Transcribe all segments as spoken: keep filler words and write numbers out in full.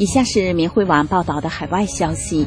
以下是民汇网报道的海外消息。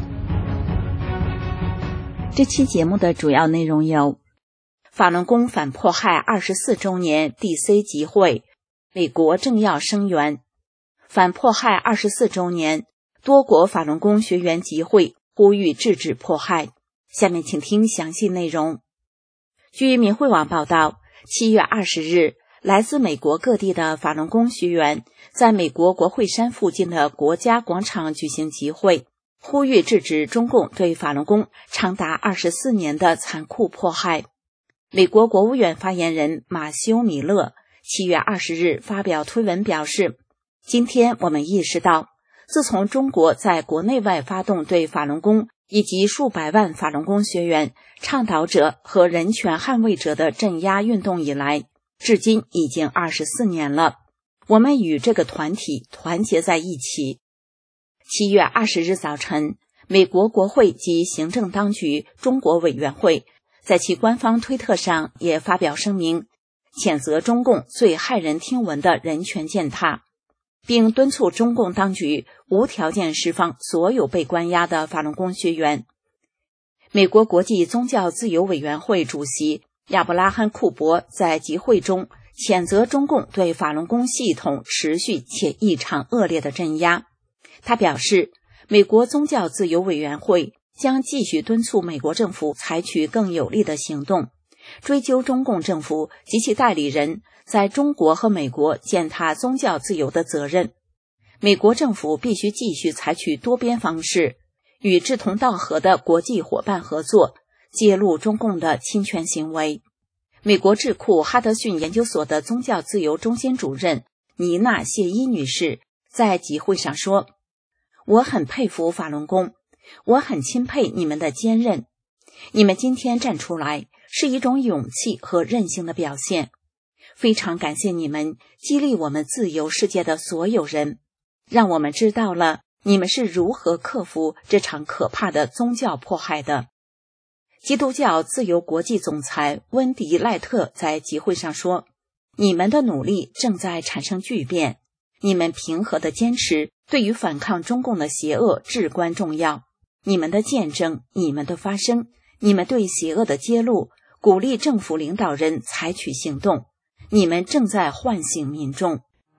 这期节目的主要内容有：法轮功反迫害二十四周年 D C 集会，美国政要声援；反迫害二十四周年，多国法轮功学员集会呼吁制止迫害。下面请听详细内容。据民汇网报道，七月二十日，来自美国各地的法轮功学员在美国国会山附近的国家广场举行集会，呼吁制止中共对法轮功长达二十四年的残酷迫害。美国国务院发言人马修·米勒七月二十日发表推文表示，今天我们意识到，自从中国在国内外发动对法轮功以及数百万法轮功学员、倡导者和人权捍卫者的镇压运动以来，至今已经二十四年了。我们与这个团体团结在一起。七月二十日早晨，美国国会及行政当局中国委员会在其官方推特上也发表声明，谴责中共最骇人听闻的人权践踏，并敦促中共当局无条件释放所有被关押的法轮功学员。美国国际宗教自由委员会主席亚伯拉罕·库珀在集会中谴责中共对法轮功系统持续且异常恶劣的镇压。他表示，美国宗教自由委员会将继续敦促美国政府采取更有力的行动，追究中共政府及其代理人在中国和美国践踏宗教自由的责任。美国政府必须继续采取多边方式，与志同道合的国际伙伴合作，揭露中共的侵权行为。美国智库哈德逊研究所的宗教自由中心主任妮娜·谢伊女士在集会上说，我很佩服法轮功，我很钦佩你们的坚韧。你们今天站出来是一种勇气和韧性的表现。非常感谢你们激励我们自由世界的所有人，让我们知道了你们是如何克服这场可怕的宗教迫害的。基督教自由国际总裁温迪·赖特在集会上说，你们的努力正在产生巨变，你们平和的坚持对于反抗中共的邪恶至关重要。你们的见证，你们的发声，你们对邪恶的揭露，鼓励政府领导人采取行动。你们正在唤醒民众。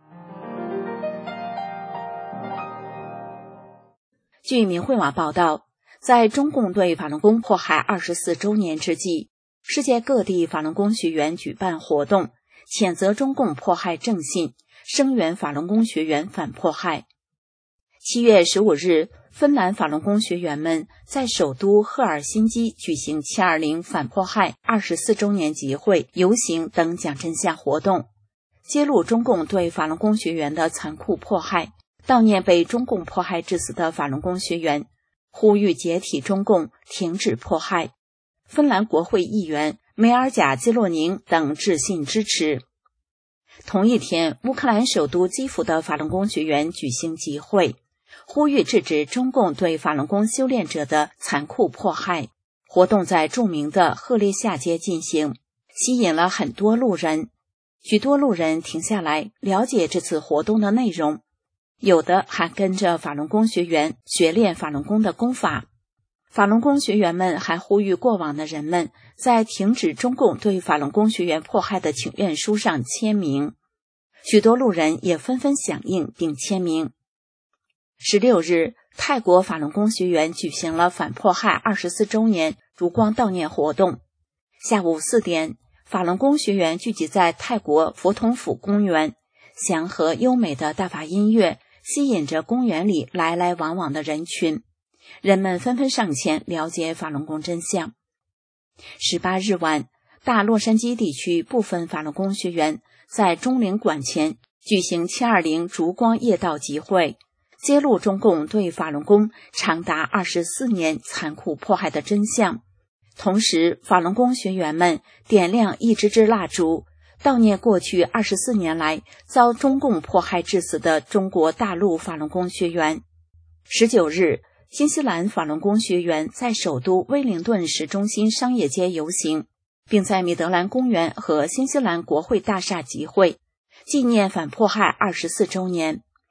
据民汇网报道，在中共对法轮功迫害二十四周年之际，世界各地法轮功学员举办活动，谴责中共迫害正信，声援法轮功学员反迫害。七月十五日，芬兰法轮功学员们在首都赫尔辛基举行七二零反迫害二十四周年集会、游行等讲真相活动，揭露中共对法轮功学员的残酷迫害，悼念被中共迫害致死的法轮功学员，呼吁解体中共，停止迫害。芬兰国会议员梅尔贾基洛宁等致信支持。同一天，乌克兰首都基辅的法轮功学员举行集会，呼吁制止中共对法轮功修炼者的残酷迫害。活动在著名的赫列夏街进行，吸引了很多路人。许多路人停下来了解这次活动的内容，有的还跟着法轮功学员学练法轮功的功法。法轮功学员们还呼吁过往的人们在停止中共对法轮功学员迫害的请愿书上签名。许多路人也纷纷响应并签名。十六日，泰国法轮功学员举行了反迫害二十四周年烛光悼念活动。下午四点，法轮功学员聚集在泰国佛统府公园，祥和优美的大法音乐吸引着公园里来来往往的人群，人们纷纷上前了解法轮功真相。十八日晚，大洛杉矶地区部分法轮功学员在中领馆前举行七二零烛光夜悼集会，揭露中共对法轮功长达二十四年残酷迫害的真相。同时，法轮功学员们点亮一支支蜡烛，悼念过去二十四年来遭中共迫害致死的中国大陆法轮功学员。十九日，新西兰法轮功学员在首都威灵顿市中心商业街游行，并在米德兰公园和新西兰国会大厦集会，纪念反迫害二十四周年。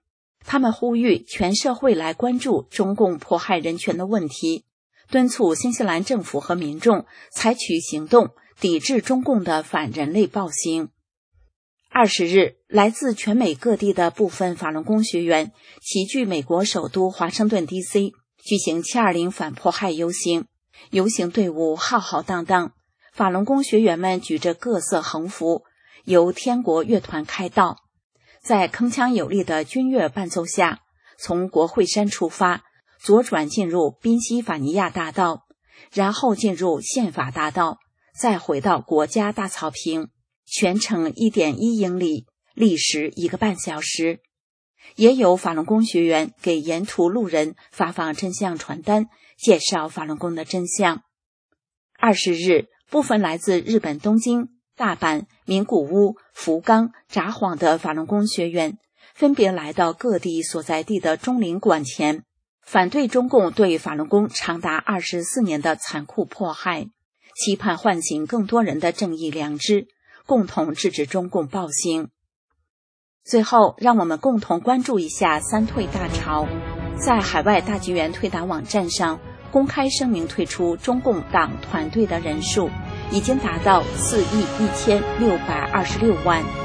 他们呼吁全社会来关注中共迫害人权的问题，敦促新西兰政府和民众采取行动，抵制中共的反人类暴行。二十日，来自全美各地的部分法轮功学员齐聚美国首都华盛顿 D C， 举行七二零反迫害游行。游行队伍浩浩荡荡，法轮功学员们举着各色横幅，由天国乐团开道，在铿锵有力的军乐伴奏下，从国会山出发，左转进入宾夕法尼亚大道，然后进入宪法大道，再回到国家大草坪，全程 一点一英里，历时一个半小时。也有法轮功学员给沿途路人发放真相传单，介绍法轮功的真相。二十日，部分来自日本东京、大阪、名古屋、福冈、札幌的法轮功学员分别来到各地所在地的中领馆前，反对中共对法轮功长达二十四年的残酷迫害，期盼唤醒更多人的正义良知，共同制止中共暴行。最后，让我们共同关注一下三退大潮。在海外大纪元退党网站上公开声明退出中共党团队的人数已经达到四亿一千六百二十六万。